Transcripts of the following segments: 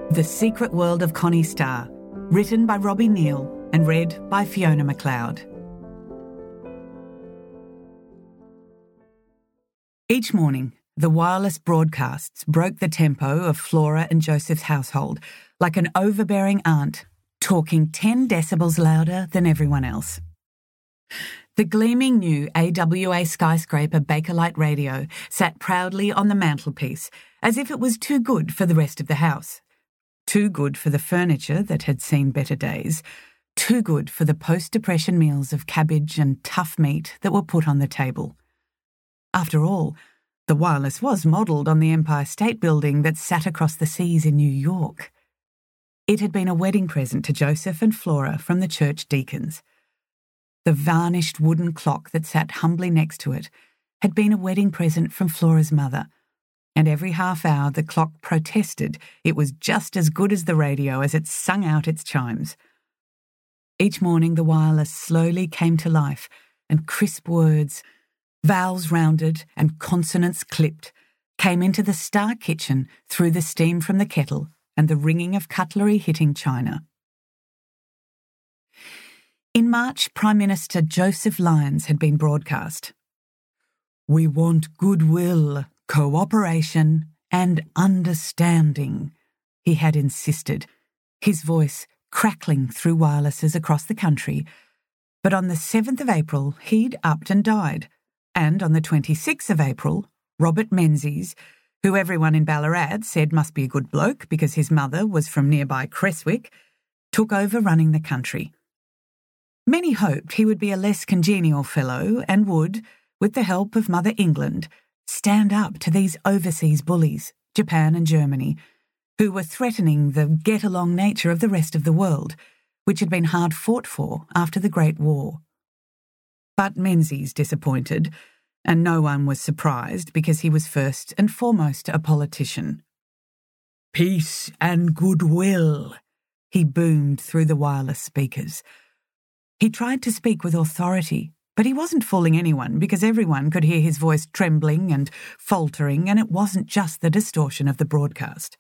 The Secret World of Connie Starr, written by Robbie Neal and read by Fiona McLeod. Each morning, the wireless broadcasts broke the tempo of Flora and Joseph's household like an overbearing aunt, talking 10 decibels louder than everyone else. The gleaming new AWA skyscraper Bakelite radio sat proudly on the mantelpiece as if it was too good for the rest of the house. Too good for the furniture that had seen better days. Too good for the post-depression meals of cabbage and tough meat that were put on the table. After all, the wireless was modelled on the Empire State Building that sat across the seas in New York. It had been a wedding present to Joseph and Flora from the church deacons. The varnished wooden clock that sat humbly next to it had been a wedding present from Flora's mother, and every half hour the clock protested it was just as good as the radio as it sung out its chimes. Each morning the wireless slowly came to life, and crisp words, vowels rounded and consonants clipped, came into the Starr kitchen through the steam from the kettle and the ringing of cutlery hitting china. In March, Prime Minister Joseph Lyons had been broadcast. "We want goodwill, cooperation and understanding," he had insisted, his voice crackling through wirelesses across the country. But on the 7th of April, he'd upped and died, and on the 26th of April, Robert Menzies, who everyone in Ballarat said must be a good bloke because his mother was from nearby Creswick, took over running the country. Many hoped he would be a less congenial fellow and would, with the help of Mother England, stand up to these overseas bullies, Japan and Germany, who were threatening the get-along nature of the rest of the world, which had been hard fought for after the Great War. But Menzies disappointed, and no one was surprised because he was first and foremost a politician. "Peace and goodwill," he boomed through the wireless speakers. He tried to speak with authority, but he wasn't fooling anyone because everyone could hear his voice trembling and faltering, and it wasn't just the distortion of the broadcast.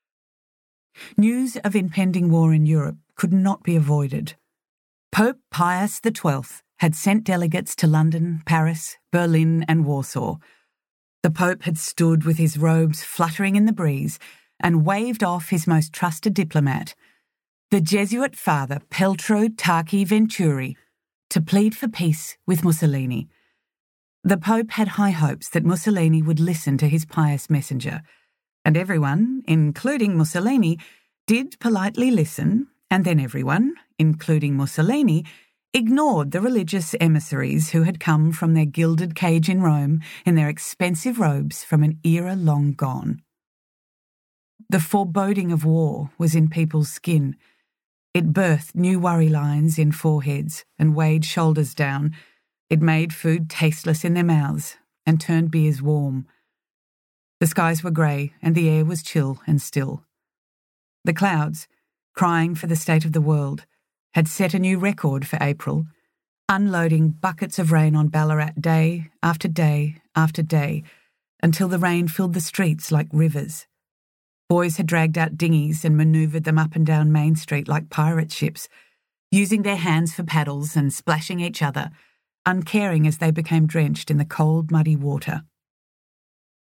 News of impending war in Europe could not be avoided. Pope Pius XII had sent delegates to London, Paris, Berlin and Warsaw. The Pope had stood with his robes fluttering in the breeze and waved off his most trusted diplomat, the Jesuit father Peltro Tarchi Venturi, to plead for peace with Mussolini. The Pope had high hopes that Mussolini would listen to his pious messenger, and everyone, including Mussolini, did politely listen, and then everyone, including Mussolini, ignored the religious emissaries who had come from their gilded cage in Rome in their expensive robes from an era long gone. The foreboding of war was in people's skin. It birthed new worry lines in foreheads and weighed shoulders down. It made food tasteless in their mouths and turned beers warm. The skies were grey and the air was chill and still. The clouds, crying for the state of the world, had set a new record for April, unloading buckets of rain on Ballarat day after day after day until the rain filled the streets like rivers. Boys had dragged out dinghies and manoeuvred them up and down Main Street like pirate ships, using their hands for paddles and splashing each other, uncaring as they became drenched in the cold, muddy water.